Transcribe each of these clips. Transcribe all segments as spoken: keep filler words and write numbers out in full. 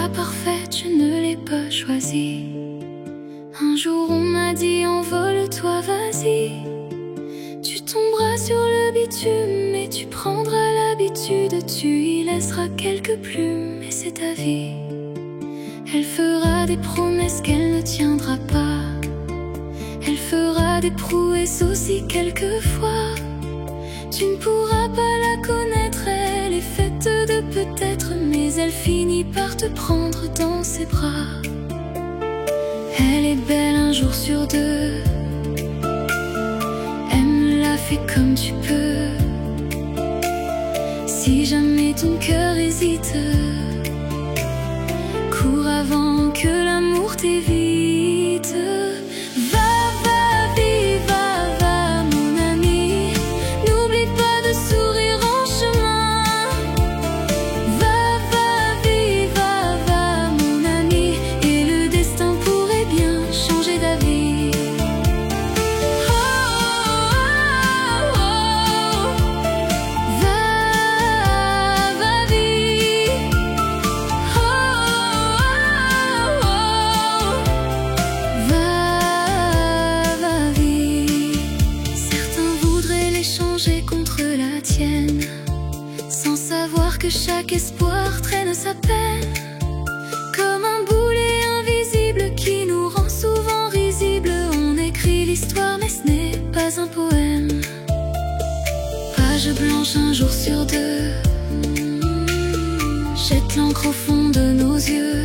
pas parfaite, je ne l'ai pas choisie. Un jour on m'a dit envole-toi, vas-y. Tu tomberas sur le bitume et tu prendras l'habitude. Tu y laisseras quelques plumes et c'est ta vie. Elle fera des promesses qu'elle ne tiendra pas. Elle fera des prouesses aussi quelquefois. Tu ne pourras pas la connaître, elle est faite de peut-être, mais elle finit par te prendre dans ses bras. Elle est belle un jour sur deux. Aime-la, fais comme tu peux. Si jamais ton cœur hésite, cours avant que l'amour t'évite. Va, va, vie, va, va, mon ami. N'oublie pas de sourire en chemin. Va, va, vie, va, va, mon ami. Et le destin pourrait bien changer d'avis. Oh, oh, oh. Va, va, vie. Oh, oh, oh. Va, va, vie. Certains voudraient l'échanger contre la tienne, sans savoir que chaque espoir traîne sa peine. Comme un boulet invisible qui nous rend souvent risibles. On écrit l'histoire mais ce n'est pas un poème. Page blanche un jour sur deux. Jette l'encre au fond de nos yeux.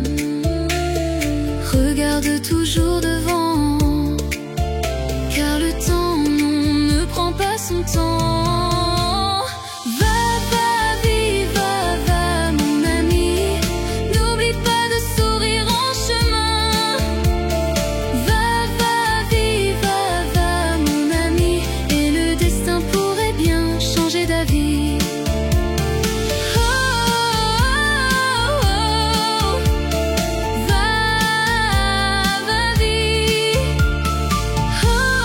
Regarde toujours devant, car le temps non, ne prend pas son temps. Va, va, vie, va, va, mon ami. N'oublie pas de sourire en chemin. Va, va, vie, va, va, mon ami. Et le destin pourrait bien changer d'avis. Oh, oh, oh. Va, va, vie. Oh,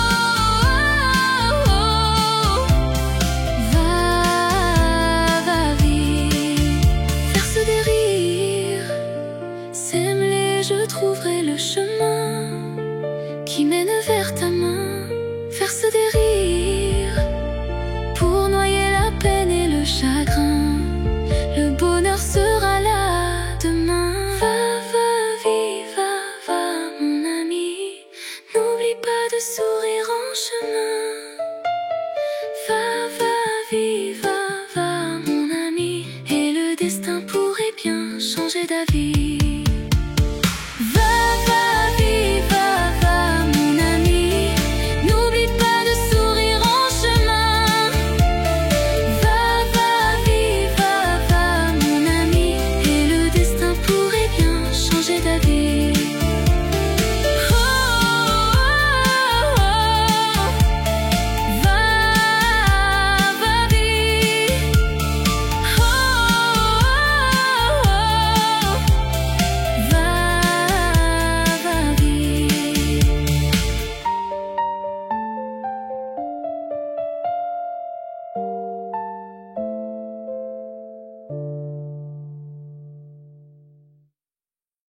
oh, oh. Va, va, vie. Verse des rires, sème-les, je trouverai le chemin qui mène vers ta main. Verse des rires pour noyer la peine et le chagrin. Le bonheur sera là demain. Va, va, vie, va, va, mon ami. N'oublie pas de sourire en chemin. Va, va, vie, va, va, mon ami. Et le destin pourrait bien changer d'avis.